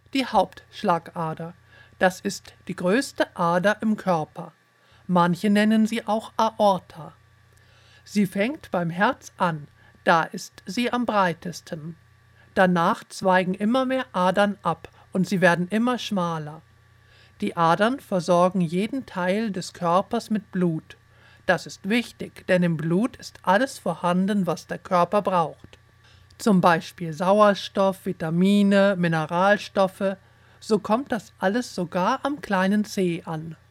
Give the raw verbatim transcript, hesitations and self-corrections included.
die Hauptschlagader. Das ist die größte Ader im Körper. Manche nennen sie auch Aorta. Sie fängt beim Herz an, da ist sie am breitesten. Danach zweigen immer mehr Adern ab und sie werden immer schmaler. Die Adern versorgen jeden Teil des Körpers mit Blut. Das ist wichtig, denn im Blut ist alles vorhanden, was der Körper braucht. Zum Beispiel Sauerstoff, Vitamine, Mineralstoffe. So kommt das alles sogar am kleinen Zeh an.